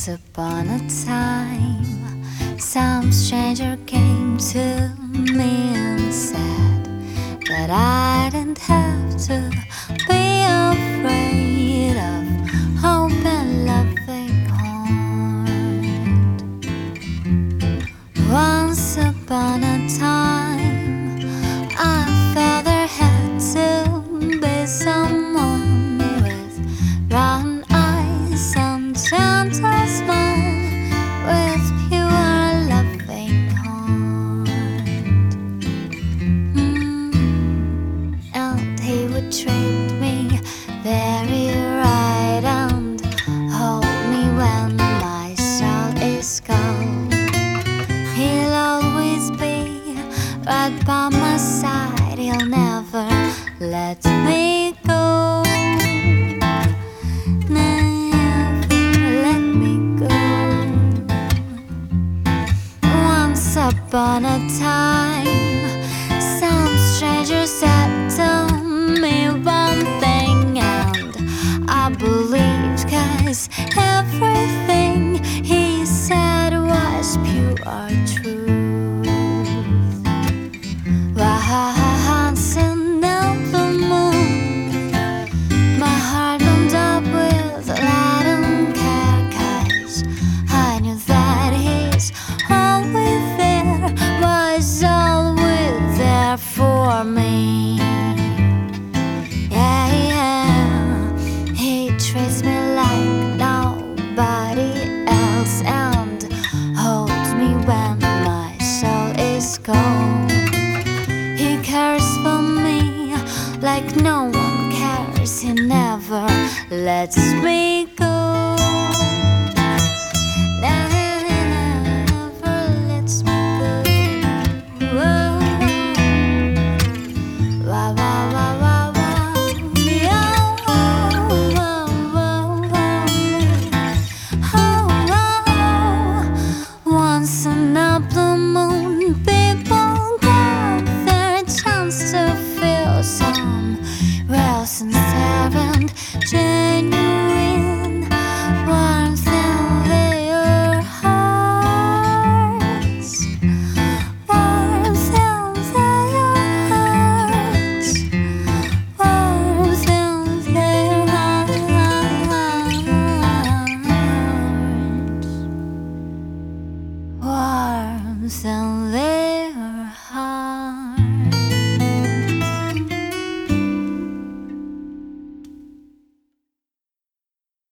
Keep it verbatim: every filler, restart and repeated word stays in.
upon a time, some stranger came to me and said that I didn't have to be afraid of hope and loving heart. Once upon a time, I felt there had to be someone with brown eyes and gentle smile, with pure loving heart. Mm. And he would treat me very right and hold me when my soul is cold. He'll always be right by my side, he'll never let me go. Once upon a time, some stranger said to me one thing, and I believed, 'cause everything he said was pure truth. Once in the moon, my heart warmed up with light and care, 'cause I knew that his always there was always there for me. Yeah, yeah, he treats me like nobody else and holds me when my soul is cold. He cares for me like no one cares, he never lets me go. Once in a blue moon, people got their chance to feel some real, sincere and genuine warmth in their hearts. Warmth in their hearts. Warmth in their hearts. Warmth in their